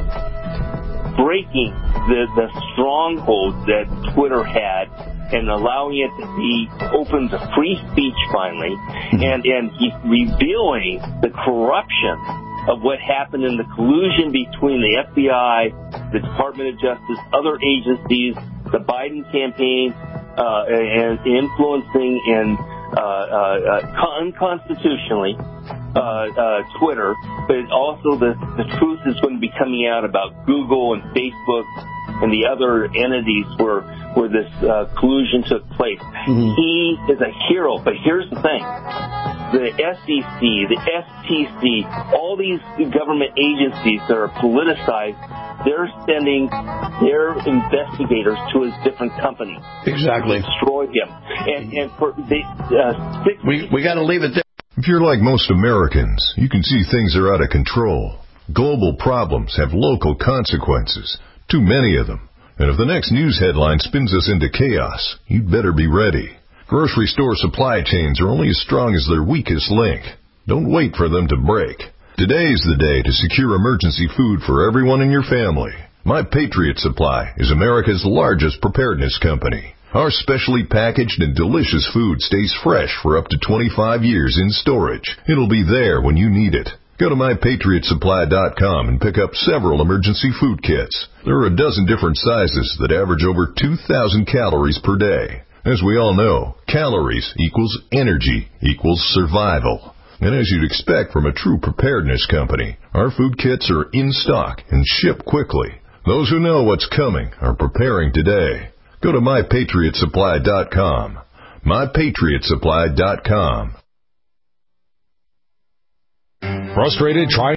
breaking the, the stronghold that Twitter had and allowing it to be open to free speech finally. Mm-hmm. And, and he's revealing the corruption of what happened in the collusion between the F B I, the Department of Justice, other agencies, the Biden campaign, uh, and influencing and uh, uh, unconstitutionally uh, uh, Twitter, but also the, the truth is going to be coming out about Google and Facebook and the other entities where where this uh, collusion took place. Mm-hmm. He is a hero, but here's the thing. The S E C, the S T C, all these government agencies that are politicized, they're sending their investigators to his different companies. Exactly. To destroy him. And, and for the uh, six... We, we got to leave it there. If you're like most Americans, you can see things are out of control. Global problems have local consequences, too many of them. And if the next news headline spins us into chaos, you'd better be ready. Grocery store supply chains are only as strong as their weakest link. Don't wait for them to break. Today's the day to secure emergency food for everyone in your family. My Patriot Supply is America's largest preparedness company. Our specially packaged and delicious food stays fresh for up to twenty-five years in storage. It'll be there when you need it. Go to my patriot supply dot com and pick up several emergency food kits. There are a dozen different sizes that average over two thousand calories per day. As we all know, calories equals energy equals survival. And as you'd expect from a true preparedness company, our food kits are in stock and ship quickly. Those who know what's coming are preparing today. Go to my patriot supply dot com. my patriot supply dot com. Frustrated trying